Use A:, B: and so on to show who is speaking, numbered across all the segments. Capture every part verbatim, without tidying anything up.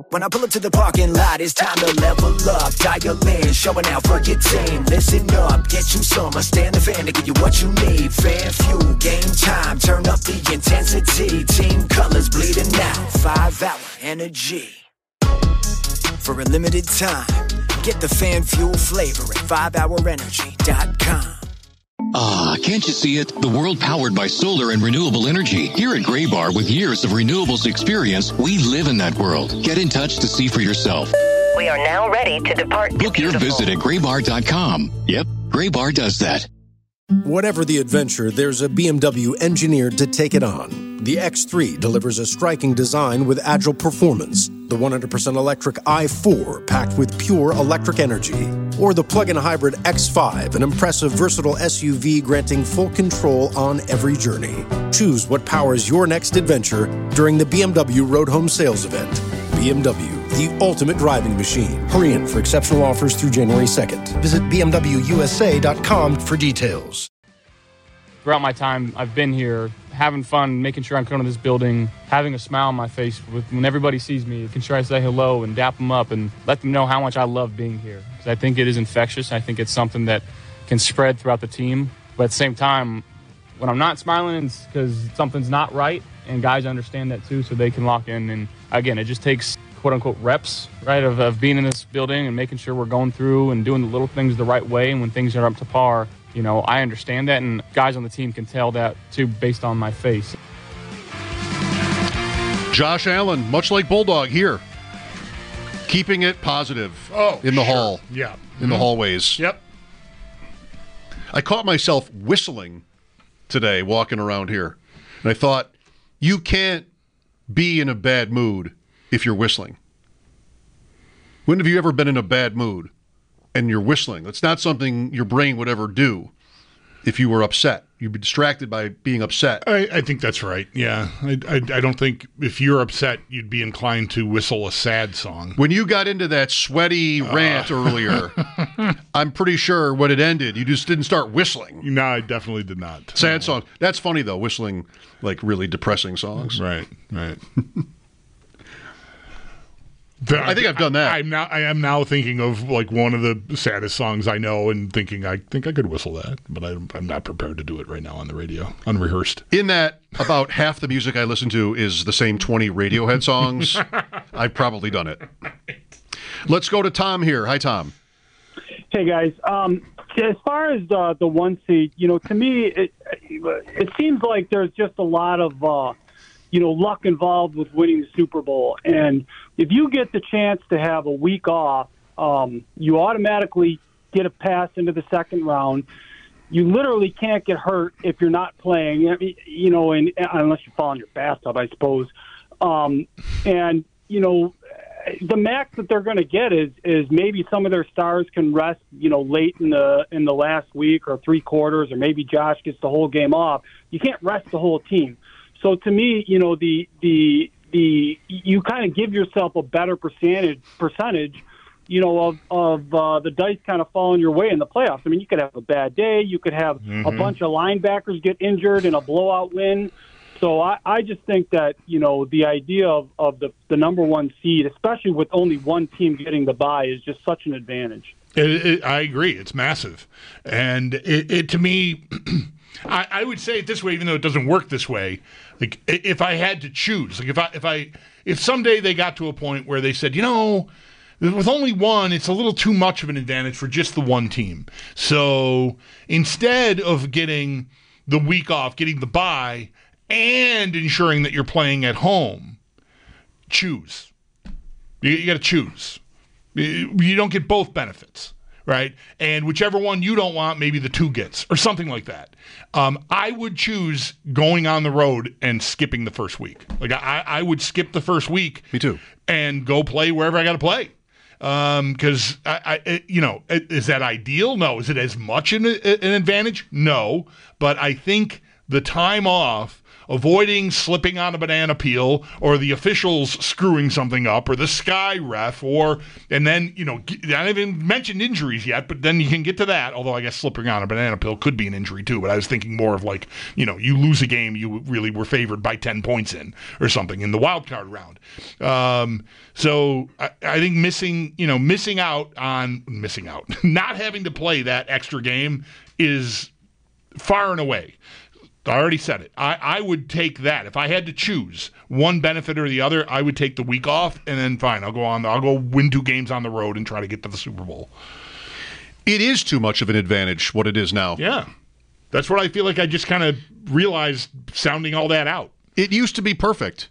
A: When I pull up to the parking lot, it's time to level up. Dial in, showing out for your team. Listen up, get you some. I stand the fan to give you what you need. Fan fuel, game time, turn up the intensity. Team colors bleeding out, five hour energy. For a limited time, get the fan fuel flavor at five hour energy dot com.
B: Ah, can't you see it? The world powered by solar and renewable energy. Here at Graybar, with years of renewables experience, we live in that world. Get in touch to see for yourself.
C: We are now ready to depart.
B: Book your visit at graybar dot com. Yep, Graybar does that.
D: Whatever the adventure, there's a B M W engineered to take it on. The X three delivers a striking design with agile performance. The one hundred percent electric i four packed with pure electric energy. Or the plug-in hybrid X five, an impressive, versatile S U V granting full control on every journey. Choose what powers your next adventure during the B M W Road Home Sales Event. B M W, the ultimate driving machine. Hurry in for exceptional offers through January second. Visit b m w u s a dot com for details.
E: Throughout my time, I've been here having fun, making sure I'm coming to this building, having a smile on my face with, when everybody sees me, making sure I say hello and dap them up and let them know how much I love being here. Because I think it is infectious. I think it's something that can spread throughout the team. But at the same time, when I'm not smiling, it's because something's not right, and guys understand that too, so they can lock in. And again, it just takes quote-unquote reps, right, of, of being in this building and making sure we're going through and doing the little things the right way. And when things are up to par, you know, I understand that, and guys on the team can tell that too based on my face.
F: Josh Allen, much like Bulldog here, keeping it positive
G: oh,
F: in the
G: sure.
F: hall.
G: Yeah.
F: In
G: mm-hmm.
F: the hallways.
G: Yep.
F: I caught myself whistling today walking around here. And I thought, you can't be in a bad mood if you're whistling. When have you ever been in a bad mood and you're whistling? It's not something your brain would ever do if you were upset. You'd be distracted by being upset.
G: I, I think that's right. Yeah. I, I, I don't think if you're upset, you'd be inclined to whistle a sad song.
F: When you got into that sweaty uh. rant earlier, I'm pretty sure when it ended, you just didn't start whistling.
G: No, I definitely did not.
F: Sad song. That's funny, though, whistling like really depressing songs.
G: Right, right.
F: I think I've done that.
G: I, I'm now. I am now thinking of like one of the saddest songs I know, and thinking I think I could whistle that, but I, I'm not prepared to do it right now on the radio, unrehearsed.
F: In that, about half the music I listen to is the same twenty Radiohead songs. I've probably done it. Let's go to Tom here. Hi, Tom.
H: Hey guys. Um, as far as the the one seed, you know, to me, it it seems like there's just a lot of. Uh, you know, luck involved with winning the Super Bowl. And if you get the chance to have a week off, um, you automatically get a pass into the second round. You literally can't get hurt if you're not playing, you know, and, unless you fall in your bathtub, I suppose. Um, and, you know, the max that they're going to get is, is maybe some of their stars can rest, you know, late in the in the last week or three quarters, or maybe Josh gets the whole game off. You can't rest the whole team. So to me, you know, the the the you kind of give yourself a better percentage percentage, you know, of of uh, the dice kind of falling your way in the playoffs. I mean, you could have a bad day, you could have mm-hmm. a bunch of linebackers get injured in a blowout win. So I, I just think that, you know, the idea of, of the, the number one seed, especially with only one team getting the bye, is just such an advantage.
G: It, it, I agree. It's massive. And it, it to me, I, I would say it this way, even though it doesn't work this way. Like, if I had to choose, like if I if I if someday they got to a point where they said, you know, with only one, it's a little too much of an advantage for just the one team. So instead of getting the week off, getting the bye, and ensuring that you're playing at home, choose. You, you got to choose. You don't get both benefits, right? And whichever one you don't want, maybe the two gets, or something like that. Um, I would choose going on the road and skipping the first week. Like I, I would skip the first week.
F: Me too.
G: And go play wherever I got to play. Because um, I, I, it, you know, is that ideal? No. Is it as much an, an advantage? No. But I think the time off avoiding slipping on a banana peel or the officials screwing something up or the sky ref or, and then, you know, I haven't even mentioned injuries yet, but then you can get to that, although I guess slipping on a banana peel could be an injury too, but I was thinking more of like, you know, you lose a game you really were favored by ten points in or something in the wild card round. Um, so I, I think missing, you know, missing out on, missing out, not having to play that extra game is far and away. I already said it. I, I would take that. If I had to choose one benefit or the other, I would take the week off, and then fine, I'll go on. I'll go win two games on the road and try to get to the Super Bowl.
F: It is too much of an advantage, what it is now.
G: Yeah. That's what I feel like I just kind of realized sounding all that out.
F: It used to be perfect.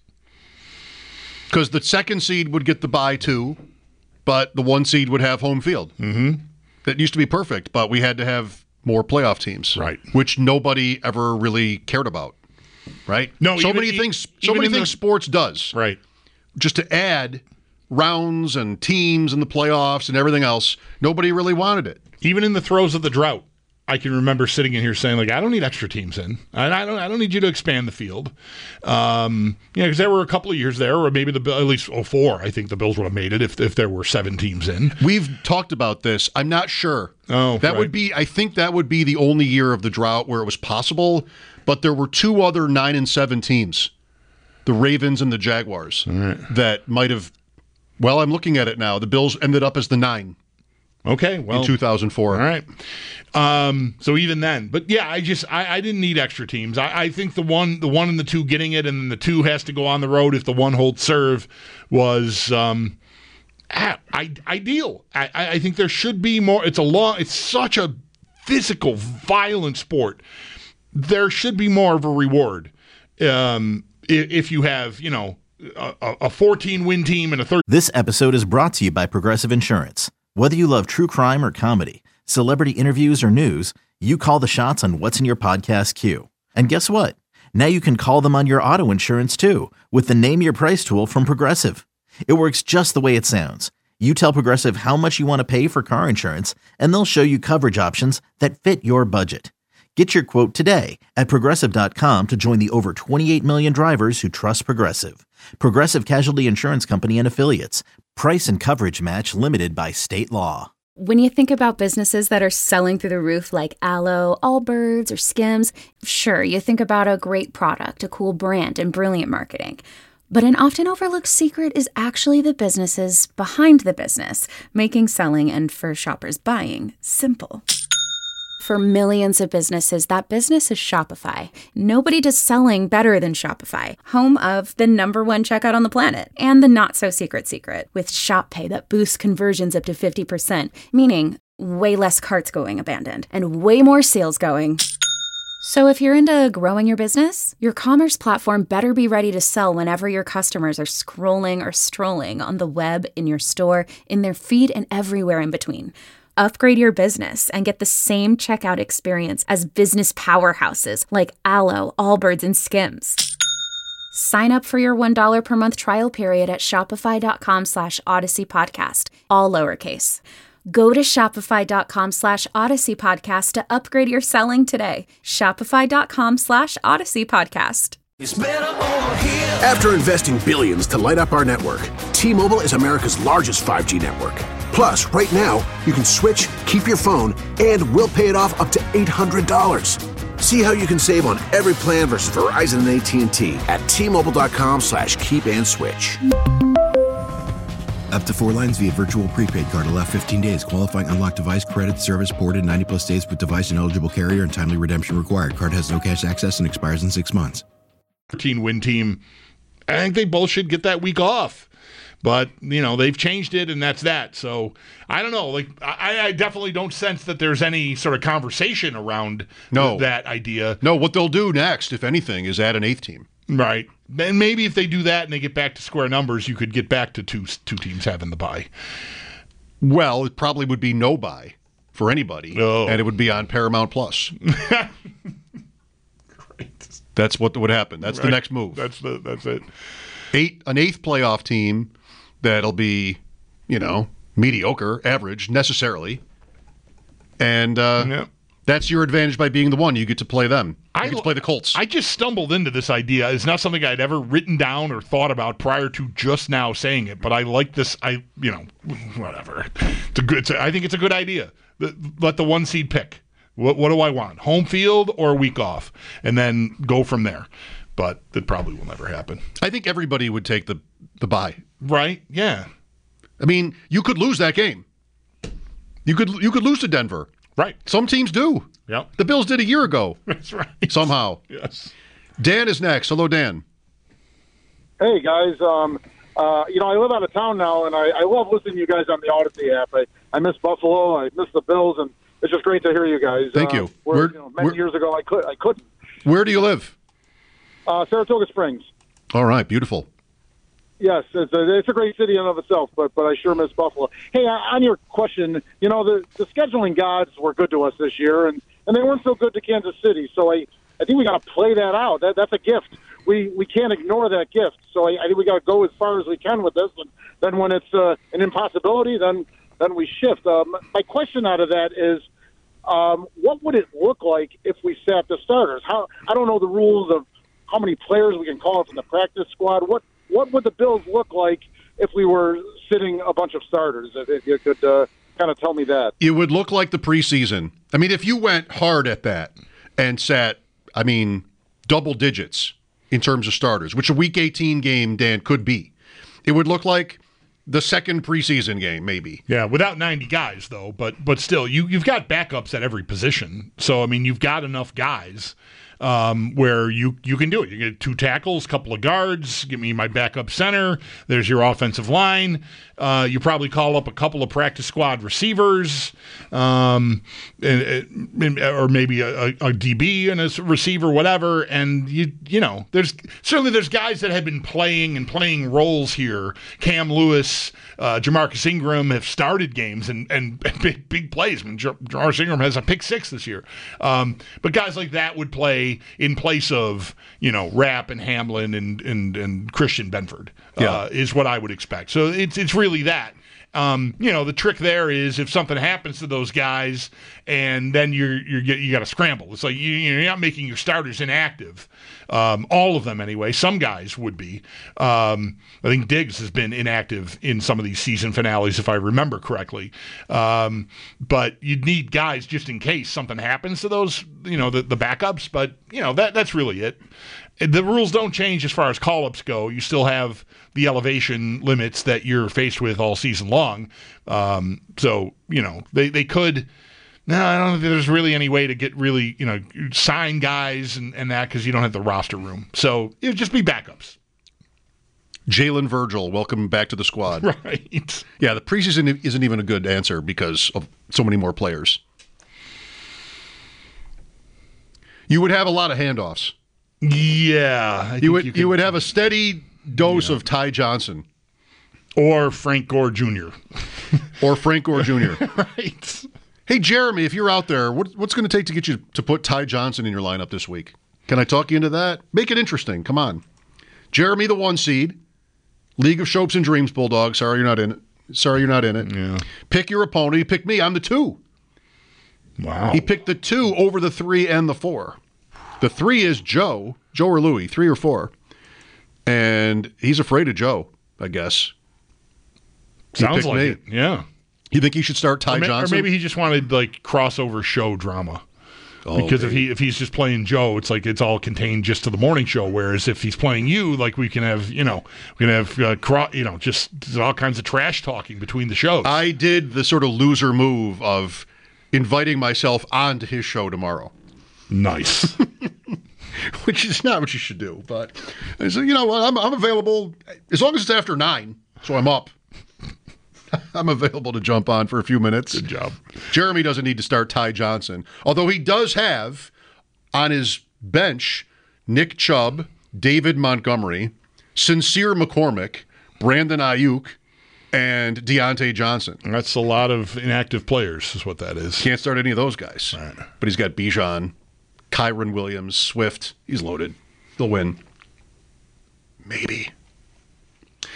F: Because the second seed would get the bye too, but the one seed would have home field.
G: Mm-hmm.
F: That used to be perfect, but we had to have more playoff teams,
G: right?
F: Which nobody ever really cared about, right?
G: No,
F: so
G: even,
F: many things. So
G: even
F: many things
G: the,
F: sports does,
G: right?
F: Just to add rounds and teams and the playoffs and everything else, nobody really wanted it.
G: Even in the throes of the drought, I can remember sitting in here saying, like, I don't need extra teams in. I, I don't. I don't need you to expand the field. Um, you know, because there were a couple of years there, or maybe the at least oh four. I think the Bills would have made it if if there were seven teams in.
F: We've talked about this. I'm not sure.
G: Oh,
F: that
G: right.
F: would be. I think that would be the only year of the drought where it was possible. But there were two other nine and seven teams, the Ravens and the Jaguars,
G: right.
F: that might have. Well, I'm looking at it now. The Bills ended up as the nine.
G: Okay, well,
F: in two thousand four.
G: All right. Um, so even then, but yeah, I just I, I didn't need extra teams. I, I think the one the one and the two getting it, and then the two has to go on the road if the one holds serve was um, I, ideal. I, I think there should be more. It's a long. It's such a physical, violent sport. There should be more of a reward um, if, if you have you know a fourteen-win team and a third.
I: This episode is brought to you by Progressive Insurance. Whether you love true crime or comedy, celebrity interviews or news, you call the shots on what's in your podcast queue. And guess what? Now you can call them on your auto insurance too with the Name Your Price tool from Progressive. It works just the way it sounds. You tell Progressive how much you want to pay for car insurance, and they'll show you coverage options that fit your budget. Get your quote today at Progressive dot com to join the over twenty-eight million drivers who trust Progressive. Progressive Casualty Insurance Company and Affiliates. Price and coverage match limited by state law.
J: When you think about businesses that are selling through the roof like Aloe, Allbirds, or Skims, sure, you think about a great product, a cool brand, and brilliant marketing. But an often overlooked secret is actually the businesses behind the business, making selling and for shoppers buying simple. For millions of businesses, that business is Shopify. Nobody does selling better than Shopify, home of the number one checkout on the planet and the not-so-secret secret with Shop Pay that boosts conversions up to fifty percent, meaning way less carts going abandoned and way more sales going. So if you're into growing your business, your commerce platform better be ready to sell whenever your customers are scrolling or strolling on the web, in your store, in their feed, and everywhere in between. Upgrade your business and get the same checkout experience as business powerhouses like Aloe, Allbirds, and Skims. Sign up for your one dollar per month trial period at shopify.com slash Odyssey Podcast, all lowercase. Go to shopify.com slash Odyssey Podcast to upgrade your selling today. Shopify.com slash Odyssey Podcast.
K: After investing billions to light up our network, T-Mobile is America's largest five G network. Plus, right now, you can switch, keep your phone, and we'll pay it off up to eight hundred dollars. See how you can save on every plan versus Verizon and A T and T at T-Mobile.com slash keep and switch.
L: Up to four lines via virtual prepaid card. Allow fifteen days. Qualifying unlocked device credit service ported ninety plus days with device and eligible carrier and timely redemption required. Card has no cash access and expires in six months.
G: fourteen-win team. I think they both should get that week off. But, you know, they've changed it, and that's that. So, I don't know. Like, I, I definitely don't sense that there's any sort of conversation around
F: no.
G: th- that idea.
F: No, what they'll do next, if anything, is add an eighth team.
G: Right. And maybe if they do that and they get back to square numbers, you could get back to two two teams having the bye.
F: Well, it probably would be no bye for anybody,
G: oh.
F: and it would be on Paramount Plus.
G: Great.
F: That's what would happen. That's
G: right.
F: the next move.
G: That's the that's it.
F: Eight an eighth playoff team that'll be, you know, mediocre, average necessarily, and uh,
G: yep.
F: That's your advantage by being the one. You get to play them. You
G: I,
F: get to play the Colts.
G: I just stumbled into this idea. It's not something I'd ever written down or thought about prior to just now saying it, but I like this. I, you know, whatever. It's a good. It's a, I think it's a good idea. The, let the one seed pick. What, what do I want? Home field or a week off, and then go from there. But that probably will never happen.
F: I think everybody would take the the bye.
G: Right? Yeah.
F: I mean, you could lose that game. You could you could lose to Denver.
G: Right.
F: Some teams do.
G: Yep.
F: The Bills did a year ago.
G: That's right.
F: Somehow.
G: Yes.
F: Dan is next. Hello, Dan.
M: Hey, guys. Um, uh, you know, I live out of town now, and I, I love listening to you guys on the Odyssey app. I, I miss Buffalo. I miss the Bills, and it's just great to hear you guys.
F: Thank
M: uh,
F: you.
M: Where,
F: Where,
M: you know, many
F: where,
M: years ago, I, could, I couldn't.
F: Where do you live?
M: Uh, Saratoga Springs.
F: All right. Beautiful.
M: Yes, it's a, it's a great city in and of itself, but but I sure miss Buffalo. Hey, on your question, you know, the, the scheduling gods were good to us this year, and, and they weren't so good to Kansas City. So I, I think we got to play that out. That That's a gift. We we can't ignore that gift. So I, I think we got to go as far as we can with this. And then when it's uh, an impossibility, then then we shift. Um, my question out of that is, um, what would it look like if we sat the starters? How I don't know the rules of how many players we can call from the practice squad. What What would the Bills look like if we were sitting a bunch of starters? If you could uh, kind of tell me that.
F: It would look like the preseason. I mean, if you went hard at that and sat, I mean, double digits in terms of starters, which a Week eighteen game, Dan, could be, it would look like the second preseason game, maybe.
G: Yeah, without ninety guys, though. But but still, you, you've got backups at every position. So, I mean, you've got enough guys Um, where you, you can do it. You get two tackles, couple of guards, give me my backup center. There's your offensive line. Uh, you probably call up a couple of practice squad receivers, um, and, and, or maybe a, a D B and a receiver, whatever. And you you know, there's certainly there's guys that have been playing and playing roles here. Cam Lewis, uh, Jamarcus Ingram have started games and and big, big plays. I mean, Jamarcus Ingram has a pick six this year. Um, but guys like that would play in place of, you know, Rapp and Hamlin and and, and Christian Benford,
F: yeah.
G: uh, is what I would expect. So it's it's really that. Um, you know, the trick there is if something happens to those guys, and then you're you're you got to scramble. It's like you, you're not making your starters inactive. Um, all of them anyway. Some guys would be. Um, I think Diggs has been inactive in some of these season finales, if I remember correctly. Um, but you'd need guys just in case something happens to those, you know, the, the backups. But you know that that's really it. The rules don't change as far as call-ups go. You still have the elevation limits that you're faced with all season long. Um, so, you know, they, they could – no, I don't think there's really any way to get really, you know, sign guys and, and that because you don't have the roster room. So it would just be backups.
F: Jalen Virgil, welcome back to the squad.
G: Right.
F: Yeah, the preseason isn't even a good answer because of so many more players. You would have a lot of handoffs.
G: Yeah. I
F: you would
G: you,
F: you would have a steady dose
G: yeah.
F: of Ty Johnson.
G: Or Frank Gore Junior
F: or Frank Gore Junior
G: Right.
F: Hey, Jeremy, if you're out there, what, what's going to take to get you to put Ty Johnson in your lineup this week? Can I talk you into that? Make it interesting. Come on. Jeremy, the one seed. League of Shopes and Dreams, Bulldog. Sorry you're not in it. Sorry you're not in it.
G: Yeah.
F: Pick your opponent. He picked me. I'm the two.
G: Wow.
F: He picked the two over the three and the four. The three is Joe, Joe or Louie, three or four. And he's afraid of Joe, I guess. He
G: Sounds like
F: me.
G: it, yeah.
F: You think he should start Ty
G: or, may,
F: Johnson?
G: or maybe he just wanted like crossover show drama.
F: Oh,
G: because
F: baby.
G: if he if he's just playing Joe, it's like it's all contained just to the morning show. Whereas if he's playing you, like we can have, you know, we can have, uh, cro- you know, just all kinds of trash talking between the shows.
F: I did the sort of loser move of inviting myself onto his show tomorrow.
G: Nice.
F: Which is not what you should do, but I said, you know what, I'm, I'm available as long as it's after nine, so I'm up. I'm available to jump on for a few minutes.
G: Good job.
F: Jeremy doesn't need to start Ty Johnson, although he does have on his bench Nick Chubb, David Montgomery, Sincere McCormick, Brandon Ayuk, and Deontay Johnson.
G: That's a lot of inactive players is what that is.
F: Can't start any of those guys.
G: Right.
F: But he's got Bijan, Kyron Williams, Swift. He's loaded. He'll win. Maybe.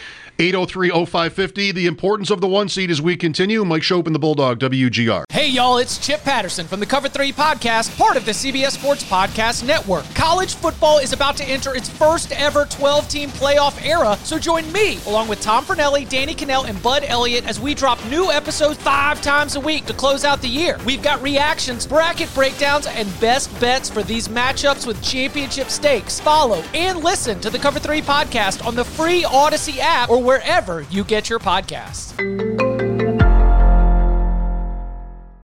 F: eight oh three oh five five oh. The importance of the one seed as we continue. Mike Shope and the Bulldog, W G R.
N: Hey, y'all, it's Chip Patterson from the Cover three Podcast, part of the C B S Sports Podcast Network. College football is about to enter its first ever twelve-team playoff era, so join me, along with Tom Fornelli, Danny Cannell, and Bud Elliott, as we drop new episodes five times a week to close out the year. We've got reactions, bracket breakdowns, and best bets for these matchups with championship stakes. Follow and listen to the Cover three Podcast on the free Odyssey app or wherever you get your podcasts.